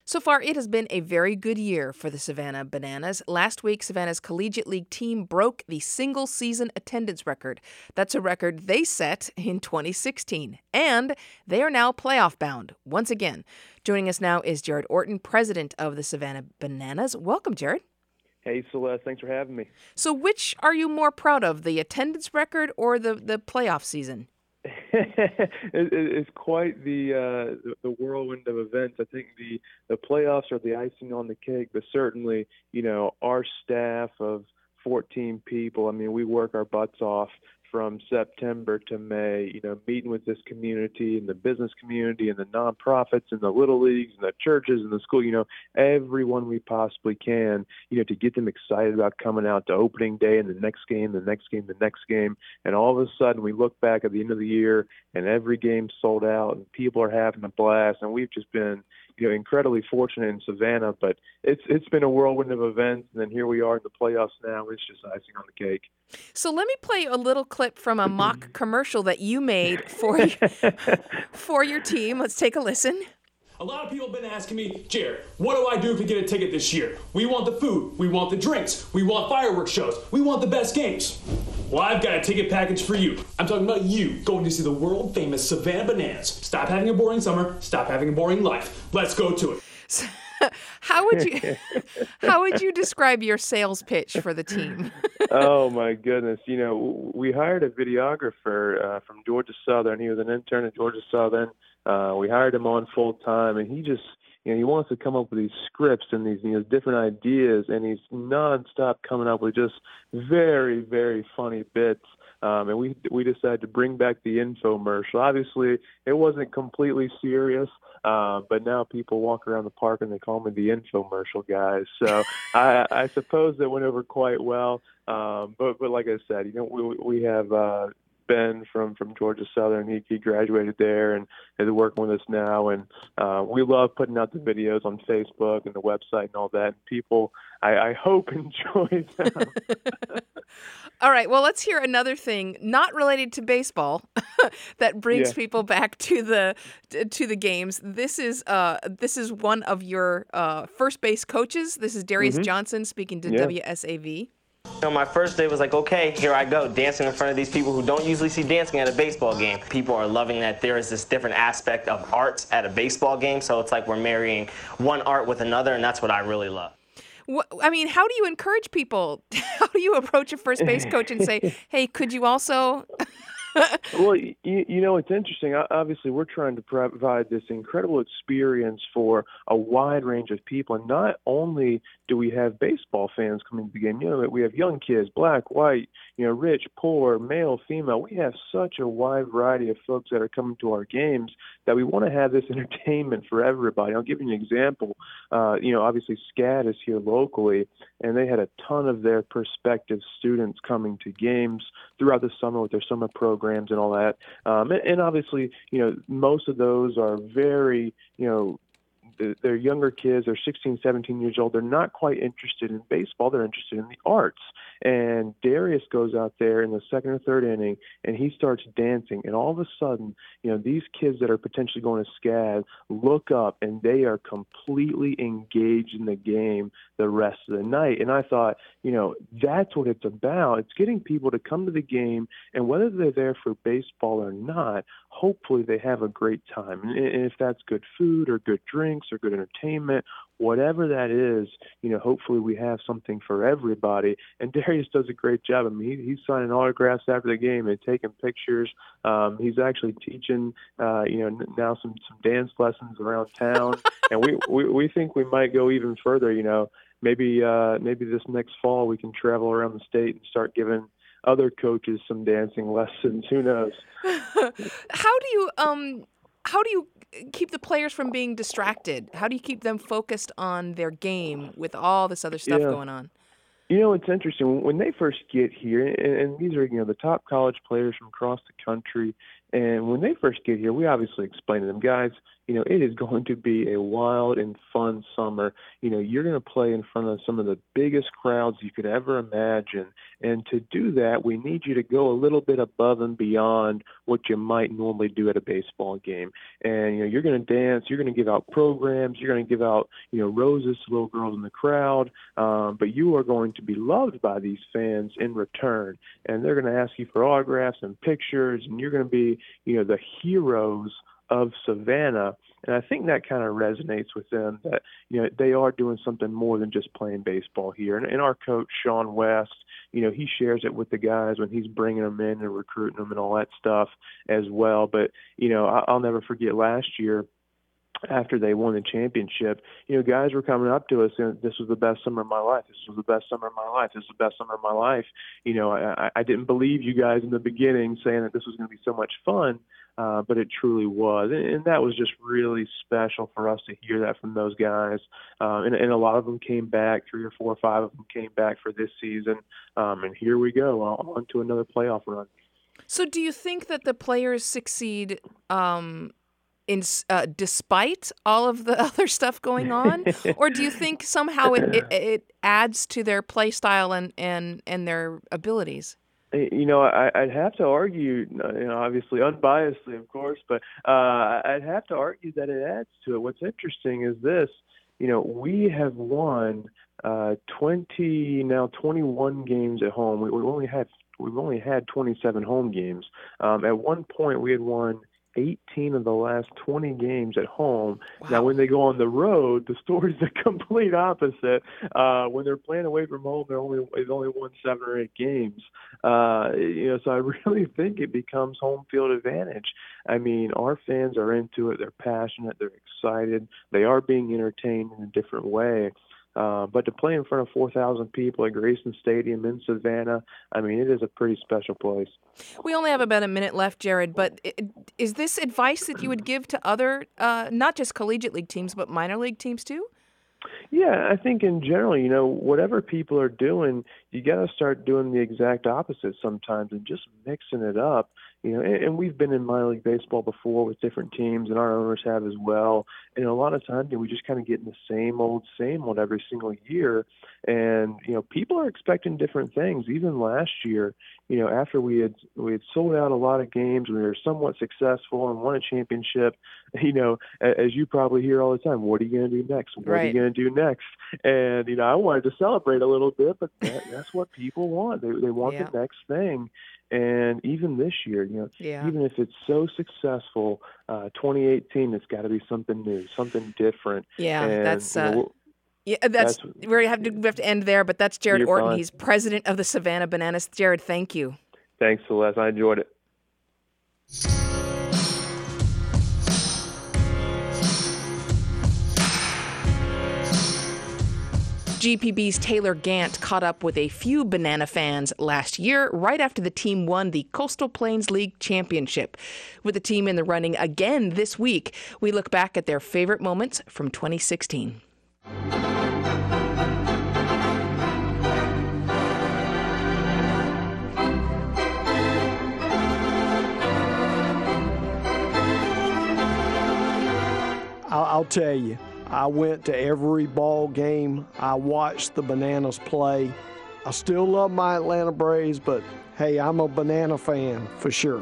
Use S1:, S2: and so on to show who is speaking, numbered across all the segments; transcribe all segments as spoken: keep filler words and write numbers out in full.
S1: So far, it has been a very good year for the Savannah Bananas. Last week, Savannah's Collegiate League team broke the single-season attendance record. That's a record they set in twenty sixteen. And they are now playoff-bound once again. Joining us now is Jared Orton, president of the Savannah Bananas. Welcome, Jared.
S2: Hey, Celeste. Thanks for having me.
S1: So which are you more proud of, the attendance record or the, the playoff season?
S2: it, it, it's quite the, uh, the the whirlwind of events. I think the, the playoffs are the icing on the cake, but certainly, you know, our staff of fourteen people, I mean, we work our butts off from September to May, you know, meeting with this community and the business community and the nonprofits and the little leagues and the churches and the school, you know, everyone we possibly can, you know, to get them excited about coming out to opening day and the next game, the next game, the next game. And all of a sudden we look back at the end of the year and every game's sold out and people are having a blast. And we've just been, you know, incredibly fortunate in Savannah, but it's it's been a whirlwind of events, and then here we are in the playoffs now. It's just icing on the cake.
S1: So let me play a little clip from a mock commercial that you made for for your team. Let's take a listen.
S3: A lot of people have been asking me, Jared, what do I do if we get a ticket this year? We want the food, we want the drinks, we want fireworks shows, we want the best games. Well, I've got a ticket package for you. I'm talking about you going to see the world-famous Savannah Bananas. Stop having a boring summer, stop having a boring life. Let's go to it.
S1: So, how would you how would you describe your sales pitch for the team?
S2: Oh my goodness! You know, we hired a videographer uh, from Georgia Southern. He was an intern at Georgia Southern. Uh, we hired him on full time, and he just, you know, he wants to come up with these scripts and these, you know, different ideas, and he's nonstop coming up with just very, very funny bits. Um, and we we decided to bring back the infomercial. Obviously, it wasn't completely serious, uh, but now people walk around the park and they call me the infomercial guys. So I, I suppose that went over quite well. Um, but but like I said, you know, we we have uh, Ben from, from Georgia Southern. He, he graduated there and is working with us now. And uh, we love putting out the videos on Facebook and the website and all that. And people, I, I hope, enjoy them.
S1: All right, well, let's hear another thing not related to baseball that brings
S2: Yeah.
S1: people back to the to the games. This is uh this is one of your uh, first base coaches. This is Darius
S2: Mm-hmm.
S1: Johnson speaking to
S2: Yeah.
S1: W S A V.
S4: You know, my first day was like, okay, here I go, dancing in front of these people who don't usually see dancing at a baseball game. People are loving that there is this different aspect of arts at a baseball game, so it's like we're marrying one art with another, and that's what I really love.
S1: Wh- I mean, how do you encourage people? How do you approach a first base coach and say, hey, could you also...
S2: Well, you, you know, it's interesting. O- Obviously, we're trying to provide this incredible experience for a wide range of people. And not only do we have baseball fans coming to the game, you know, we have young kids, black, white, you know, rich, poor, male, female. We have such a wide variety of folks that are coming to our games that we want to have this entertainment for everybody. I'll give you an example. Uh, you know, obviously, SCAD is here locally, and they had a ton of their prospective students coming to games throughout the summer with their summer programs and all that. Um, and, and obviously, you know, most of those are very, you know, they're younger kids. They're sixteen, seventeen years old. They're not quite interested in baseball. They're interested in the arts. And Darius goes out there in the second or third inning, and he starts dancing. And all of a sudden, you know, these kids that are potentially going to SCAD look up, and they are completely engaged in the game the rest of the night. And I thought, you know, that's what it's about. It's getting people to come to the game, and whether they're there for baseball or not, hopefully they have a great time. And if that's good food or good drinks or good entertainment, whatever that is, you know, hopefully we have something for everybody. And Darius does a great job. I mean, he, he's signing autographs after the game and taking pictures. Um, he's actually teaching, uh, you know, now some, some dance lessons around town. And we, we, we think we might go even further, you know, maybe, uh, maybe this next fall we can travel around the state and start giving other coaches some dancing lessons. Who knows?
S1: How do you um how do you keep the players from being distracted? How do you keep them focused on their game with all this other stuff
S2: Yeah.
S1: going on?
S2: You know, it's interesting. When they first get here, and, and these are, you know, the top college players from across the country, and when they first get here, we obviously explain to them, guys, you know, it is going to be a wild and fun summer. You know, you're going to play in front of some of the biggest crowds you could ever imagine. And to do that, we need you to go a little bit above and beyond what you might normally do at a baseball game. And, you know, you're going to dance, you're going to give out programs, you're going to give out, you know, roses to little girls in the crowd, um, but you are going to be loved by these fans in return. And they're going to ask you for autographs and pictures, and you're going to be, you know, the heroes of Savannah. And I think that kind of resonates with them, that, you know, they are doing something more than just playing baseball here. And, and our coach, Sean West, you know, he shares it with the guys when he's bringing them in and recruiting them and all that stuff as well. But, you know, I, I'll never forget last year, after they won the championship, you know, guys were coming up to us and this was the best summer of my life. This was the best summer of my life. This is the best summer of my life. You know, I, I didn't believe you guys in the beginning saying that this was going to be so much fun, uh, but it truly was. And, and that was just really special for us to hear that from those guys. Um, and, and a lot of them came back, three or four or five of them came back for this season. Um, and here we go, on to another playoff run.
S1: So do you think that the players succeed um In, uh, despite all of the other stuff going on, or do you think somehow it, it, it adds to their play style and, and, and their abilities?
S2: You know, I, I'd have to argue, you know, obviously unbiasedly, of course, but uh, I'd have to argue that it adds to it. What's interesting is this, you know, we have won uh, twenty, now twenty-one games at home. We, we only had, we've only had twenty-seven home games. Um, at one point, we had won eighteen of the last twenty games at home. Wow. Now, when they go on the road, the story's the complete opposite. Uh, when they're playing away from home, they're only they've only won seven or eight games. Uh, you know, so I really think it becomes home field advantage. I mean, our fans are into it. They're passionate. They're excited. They are being entertained in a different way. Uh, but to play in front of four thousand people at Grayson Stadium in Savannah, I mean, it is a pretty special place.
S1: We only have about a minute left, Jared, but is this advice that you would give to other, uh, not just collegiate league teams, but minor league teams too?
S2: Yeah, I think in general, you know, whatever people are doing, you got to start doing the exact opposite sometimes and just mixing it up. You know, and, and we've been in minor league baseball before with different teams, and our owners have as well. And a lot of times, you know, we just kind of get in the same old, same old every single year. And, you know, people are expecting different things. Even last year, you know, after we had we had sold out a lot of games, we were somewhat successful and won a championship. You know, as you probably hear all the time, what are you going to do next? What
S1: right.
S2: are you going to do next? And, you know, I wanted to celebrate a little bit, but that, that's what people want. They they want
S1: yeah.
S2: the next thing. And even this year, you know,
S1: yeah.
S2: even if it's so successful, uh, twenty eighteen, it's got to be something new, something different.
S1: Yeah,
S2: and,
S1: that's
S2: you know,
S1: uh, yeah, that's,
S2: that's
S1: we have to we have to end there. But that's Jared Orton.
S2: Fine.
S1: He's president of the Savannah Bananas. Jared, thank you.
S2: Thanks, Celeste. I enjoyed it.
S1: G P B's Taylor Gant caught up with a few Banana fans last year, right after the team won the Coastal Plains League Championship. With the team in the running again this week, we look back at their favorite moments from twenty sixteen.
S5: I'll, I'll tell you. I went to every ball game. I watched the Bananas play. I still love my Atlanta Braves, but hey, I'm a Banana fan for sure.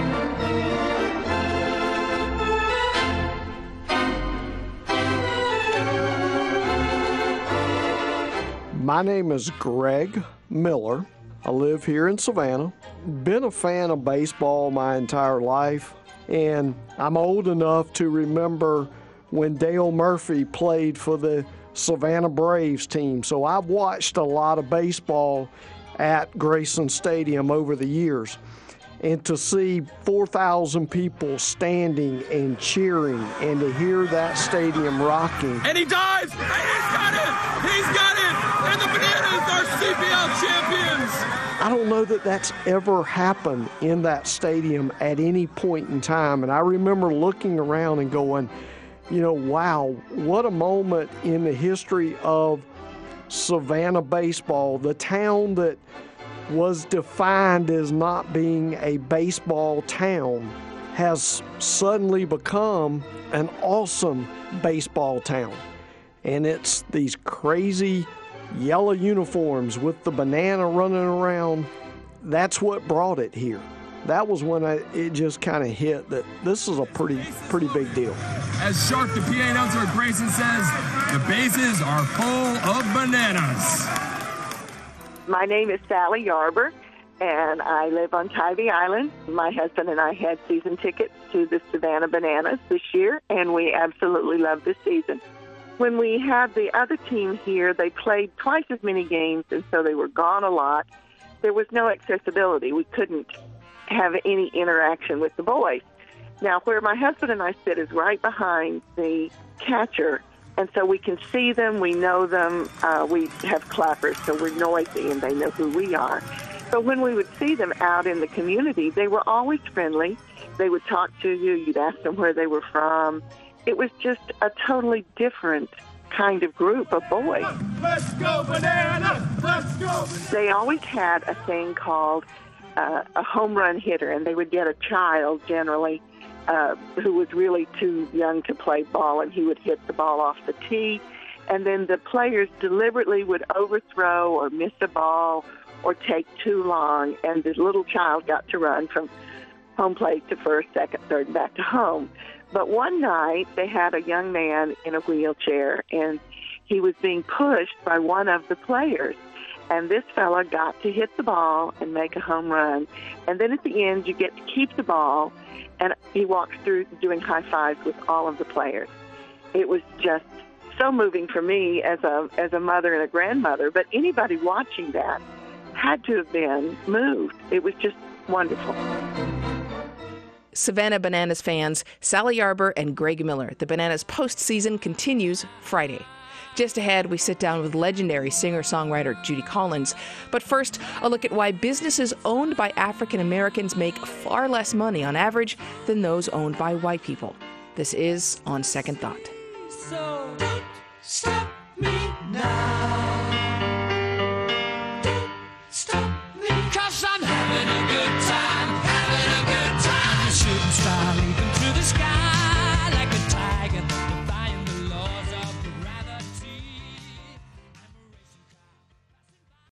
S5: My name is Greg Miller. I live here in Savannah. Been a fan of baseball my entire life, and I'm old enough to remember when Dale Murphy played for the Savannah Braves team. So I've watched a lot of baseball at Grayson Stadium over the years. And to see four thousand people standing and cheering and to hear that stadium rocking.
S6: And he dives! And he's got it! He's got it! And the Bananas are C P L champions!
S5: I don't know that that's ever happened in that stadium at any point in time. And I remember looking around and going, you know, wow, what a moment in the history of Savannah baseball, the town that was defined as not being a baseball town. has suddenly become an awesome baseball town. And it's these crazy yellow uniforms with the banana running around. That's what brought it here. That was when I, it just kind of hit that this is a pretty, pretty big deal.
S6: As Shark, the P A announcer at Grayson, says, the bases are full of bananas.
S7: My name is Sally Yarber, and I live on Tybee Island. My husband and I had season tickets to the Savannah Bananas this year, and we absolutely love this season. When we had the other team here, they played twice as many games, and so they were gone a lot. There was no accessibility. We couldn't have any interaction with the boys. Now, where my husband and I sit is right behind the catcher, and so we can see them, we know them, uh, we have clappers, so we're noisy, and they know who we are. But when we would see them out in the community, they were always friendly. They would talk to you. You'd ask them where they were from. It was just a totally different kind of group of boys.
S6: Let's go, banana! Let's go!
S7: They always had a thing called uh, a home run hitter, and they would get a child generally uh, who was really too young to play ball, and he would hit the ball off the tee. And then the players deliberately would overthrow or miss a ball or take too long, and the little child got to run from home plate to first, second, third, and back to home. But one night, they had a young man in a wheelchair, and he was being pushed by one of the players. And this fella got to hit the ball and make a home run. And then at the end, you get to keep the ball, and he walks through doing high fives with all of the players. It was just so moving for me as a as a mother and a grandmother, but anybody watching that had to have been moved. It was just wonderful.
S1: Savannah Bananas fans, Sally Yarber and Greg Miller. The Bananas postseason continues Friday. Just ahead, we sit down with legendary singer-songwriter Judy Collins. But first, a look at why businesses owned by African Americans make far less money on average than those owned by white people. This is On Second Thought.
S8: So don't stop me now. Don't stop.